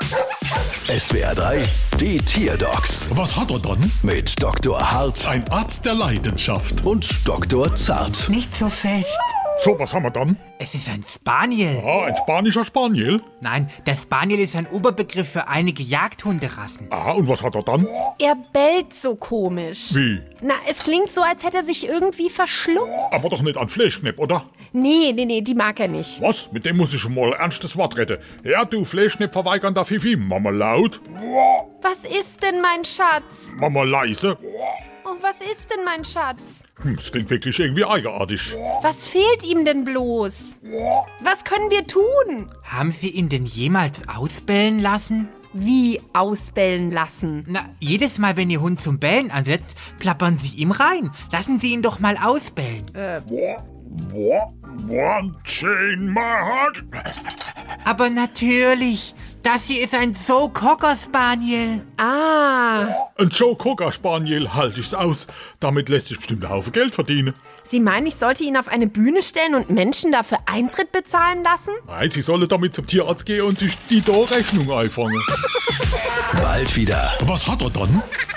SWR 3, die Tierdocs Was hat er dann? mit Dr. Hart Ein Arzt der Leidenschaft. und Dr. Zart. Nicht so fest. So, was haben wir dann? Es ist ein Spaniel. Ah, ein spanischer Spaniel. Nein, der Spaniel ist ein Oberbegriff für einige Jagdhunderassen. Ah, und was hat er dann? Er bellt so komisch. Wie? Na, es klingt so, als hätte er sich irgendwie verschluckt. Aber doch nicht an Fleischknepp, oder? Nee, die mag er nicht. Was? Mit dem muss ich schon mal ernstes Wort reden. Ja, du Fleischknepp verweigernder Fifi. Mama laut, Was ist denn, mein Schatz? Mama leise. Oh, was ist denn, mein Schatz? Das klingt wirklich irgendwie eigenartig. Was fehlt ihm denn bloß? Was können wir tun? Haben Sie ihn denn jemals ausbellen lassen? Wie ausbellen lassen? Na, jedes Mal, wenn Ihr Hund zum Bellen ansetzt, plappern Sie ihm rein. Lassen Sie ihn doch mal ausbellen. One chain my heart. Aber natürlich, das hier ist ein Cocker Spaniel. Ah, Ein Joe Cocker Spaniel halte ich's aus. Damit lässt sich bestimmt ein Haufen Geld verdienen. Sie meinen, ich sollte ihn auf eine Bühne stellen und Menschen dafür Eintritt bezahlen lassen? Nein, sie solle damit zum Tierarzt gehen und sich die Rechnung einfangen. Bald wieder. Was hat er dann?